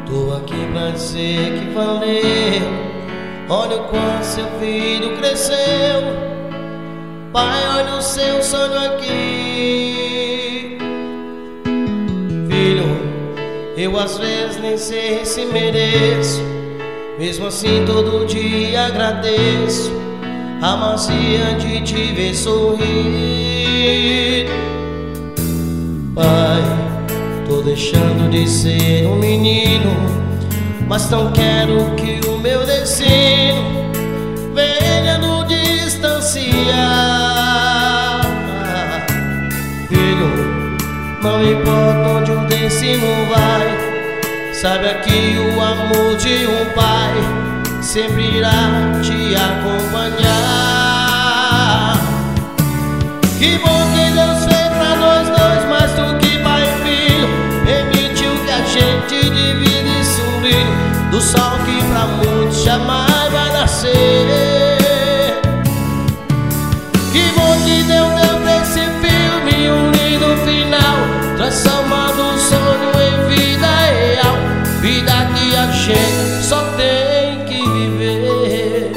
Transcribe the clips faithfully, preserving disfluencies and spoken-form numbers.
Tô aqui pra dizer que valeu. Olha o quanto seu filho cresceu. Pai, olha o seu sonho aqui. Filho, eu às vezes nem sei se mereço, mesmo assim todo dia agradeço a macia de te ver sorrir. Pai, tô deixando de ser um menino, mas não quero que o meu destino venha nos distanciar. Filho, não importa onde o destino vai, saiba que o amor de um pai sempre irá te acompanhar. Que bom que Deus fez pra nós dois mais do que pai e filho. Permitiu que a gente dividisse um brilho do sol que pra muitos jamais vai nascer. Que bom que Deus deu pra esse filme um lindo final, transformando o sonho em vida real. Vida que a gente só tem que viver.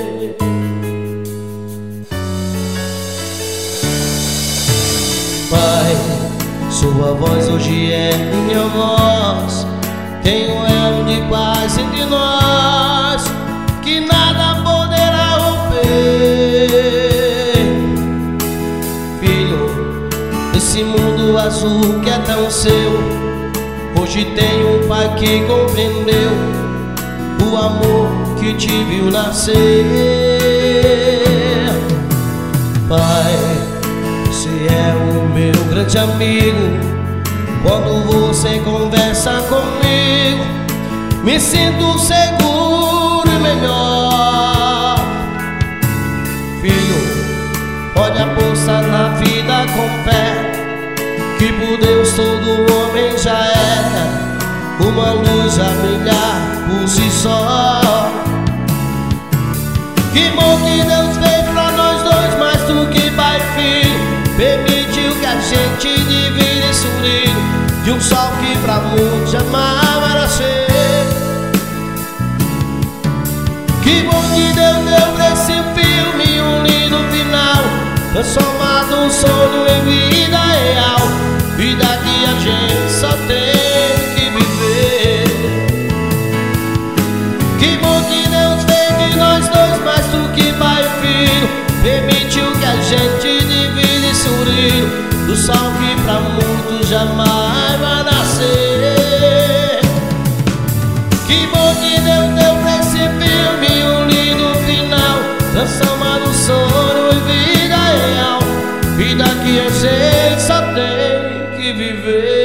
Pai, sua voz hoje é minha voz. Tem um elo de paz entre nós que nada poderá romper. Filho, esse mundo azul que é tão seu, hoje tem um pai que compreendeu o amor que te viu nascer. Pai, você é o meu grande amigo. Quando você conversa comigo, me sinto seguro e melhor. Filho, pode apostar na vida com fé, que por Deus todo homem já é uma luz a brilhar por si só. Que bom que Deus fez pra nós dois mais do que pai e filho. Permitiu que a gente dividisse um brilho de um sol que pra muitos jamais vai nascer. Que bom que Deus deu pra esse filme um lindo final, transformado um sonho em vida real. Vida que a gente só tem que viver. Que bom que Deus fez de nós dois mais do que pai e filho. Permitiu que a gente dividisse o brilho do sol que pra muitos jamais vai nascer. Que bom que Deus deu pra esse filme um lindo final, transformando o sonho em vida real. Vida que a gente só tem que viver.